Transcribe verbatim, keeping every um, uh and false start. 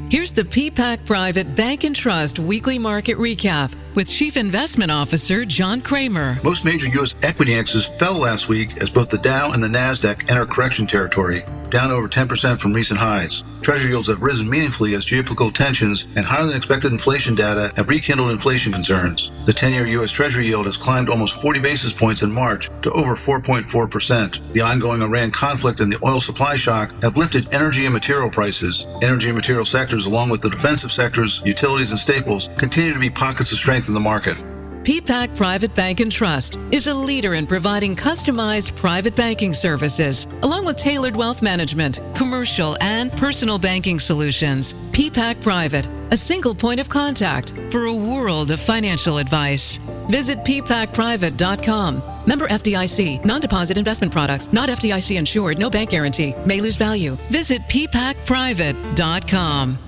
Here's the P PAC Private Bank and Trust Weekly Market Recap with Chief Investment Officer John Kramer. Most major U S equity indexes fell last week as both the Dow and the NASDAQ enter correction territory, down over ten percent from recent highs. Treasury yields have risen meaningfully as geopolitical tensions and higher-than-expected inflation data have rekindled inflation concerns. The ten-year U S Treasury yield has climbed almost forty basis points in March to over four point four percent. The ongoing Iran conflict and the oil supply shock have lifted energy and material prices. Energy and material sectors, along with the defensive sectors, utilities, and staples, continue to be pockets of strength in the market. P PAC Private Bank and Trust is a leader in providing customized private banking services, along with tailored wealth management, commercial, and personal banking solutions. P PAC Private, a single point of contact for a world of financial advice. Visit p pac private dot com. Member F D I C. Non-deposit investment products. Not F D I C insured. No bank guarantee. May lose value. Visit p pac private dot com.